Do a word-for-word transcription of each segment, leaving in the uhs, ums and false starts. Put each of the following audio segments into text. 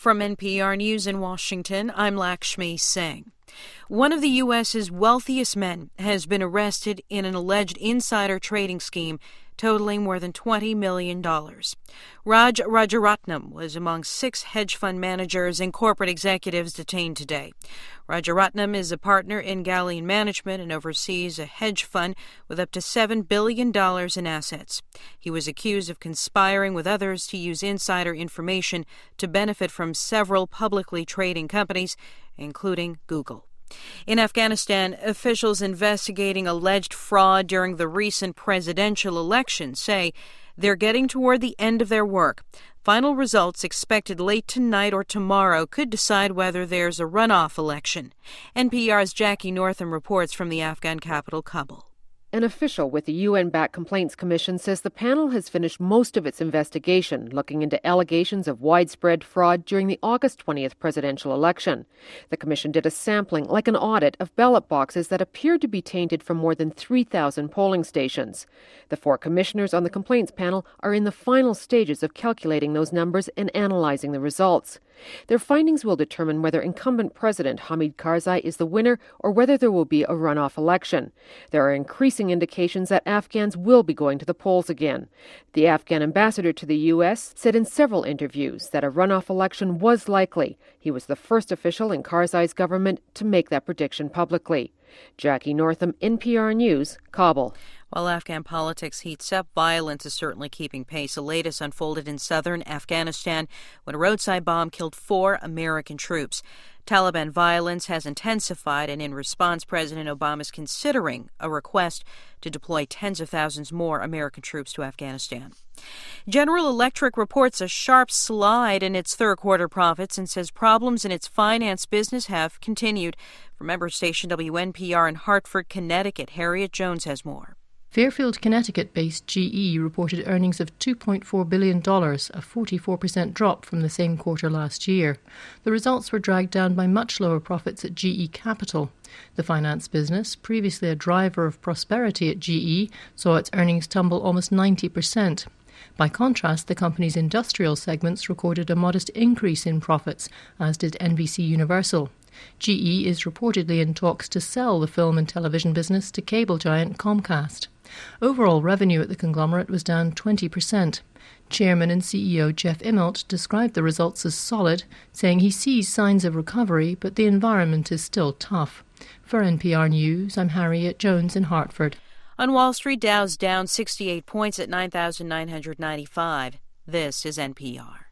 From N P R News in Washington, I'm Lakshmi Singh. One of the U S's wealthiest men has been arrested in an alleged insider trading scheme totaling more than twenty million dollars. Raj Rajaratnam was among six hedge fund managers and corporate executives detained today. Rajaratnam is a partner in Galleon Management and oversees a hedge fund with up to seven billion dollars in assets. He was accused of conspiring with others to use insider information to benefit from several publicly trading companies, including Google. In Afghanistan, officials investigating alleged fraud during the recent presidential election say they're getting toward the end of their work. Final results expected late tonight or tomorrow could decide whether there's a runoff election. N P R's Jackie Northam reports from the Afghan capital, Kabul. An official with the U N-backed Complaints Commission says the panel has finished most of its investigation, looking into allegations of widespread fraud during the August twentieth presidential election. The commission did a sampling, like an audit, of ballot boxes that appeared to be tainted from more than three thousand polling stations. The four commissioners on the complaints panel are in the final stages of calculating those numbers and analyzing the results. Their findings will determine whether incumbent President Hamid Karzai is the winner or whether there will be a runoff election. There are increasing indications that Afghans will be going to the polls again. The Afghan ambassador to the U S said in several interviews that a runoff election was likely. He was the first official in Karzai's government to make that prediction publicly. Jackie Northam, N P R News, Kabul. While Afghan politics heats up, violence is certainly keeping pace. The latest unfolded in southern Afghanistan when a roadside bomb killed four American troops. Taliban violence has intensified, and in response, President Obama is considering a request to deploy tens of thousands more American troops to Afghanistan. General Electric reports a sharp slide in its third-quarter profits and says problems in its finance business have continued. From member station W N P R in Hartford, Connecticut, Harriet Jones has more. Fairfield, Connecticut-based G E reported earnings of two point four billion dollars, a forty-four percent drop from the same quarter last year. The results were dragged down by much lower profits at G E Capital. The finance business, previously a driver of prosperity at G E, saw its earnings tumble almost ninety percent. By contrast, the company's industrial segments recorded a modest increase in profits, as did N B C Universal. G E is reportedly in talks to sell the film and television business to cable giant Comcast. Overall revenue at the conglomerate was down twenty percent. Chairman and C E O Jeff Immelt described the results as solid, saying he sees signs of recovery, but the environment is still tough. For N P R News, I'm Harriet Jones in Hartford. On Wall Street, Dow's down sixty-eight points at nine thousand nine hundred ninety-five. This is N P R.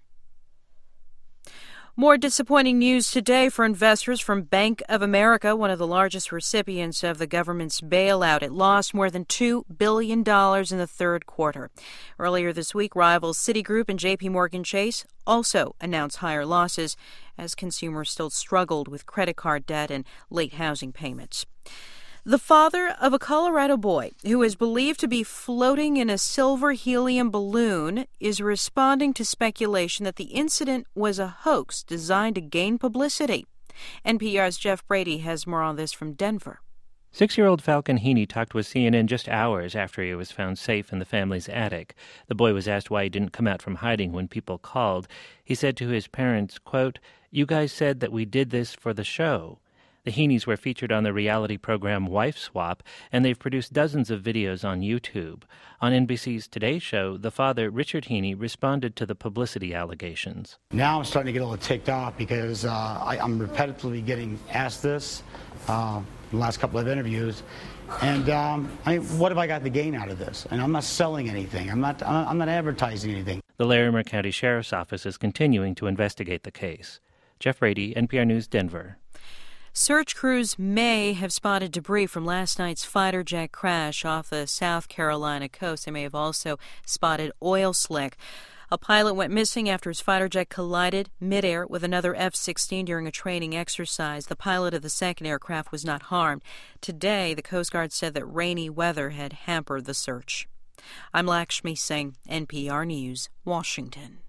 More disappointing news today for investors from Bank of America, one of the largest recipients of the government's bailout. It lost more than two billion dollars in the third quarter. Earlier this week, rivals Citigroup and J P Morgan Chase also announced higher losses as consumers still struggled with credit card debt and late housing payments. The father of a Colorado boy who is believed to be floating in a silver helium balloon is responding to speculation that the incident was a hoax designed to gain publicity. N P R's Jeff Brady has more on this from Denver. Six-year-old Falcon Heaney talked with C N N just hours after he was found safe in the family's attic. The boy was asked why he didn't come out from hiding when people called. He said to his parents, quote, "You guys said that we did this for the show." The Heaneys were featured on the reality program Wife Swap, and they've produced dozens of videos on YouTube. On N B C's Today Show, the father, Richard Heaney, responded to the publicity allegations. Now I'm starting to get a little ticked off because uh, I, I'm repetitively getting asked this uh, in the last couple of interviews. And um, I mean, what have I got to gain out of this? And I'm not selling anything. I'm not, I'm not advertising anything. The Larimer County Sheriff's Office is continuing to investigate the case. Jeff Brady, N P R News, Denver. Search crews may have spotted debris from last night's fighter jet crash off the South Carolina coast. They may have also spotted oil slick. A pilot went missing after his fighter jet collided midair with another F sixteen during a training exercise. The pilot of the second aircraft was not harmed. Today, the Coast Guard said that rainy weather had hampered the search. I'm Lakshmi Singh, N P R News, Washington.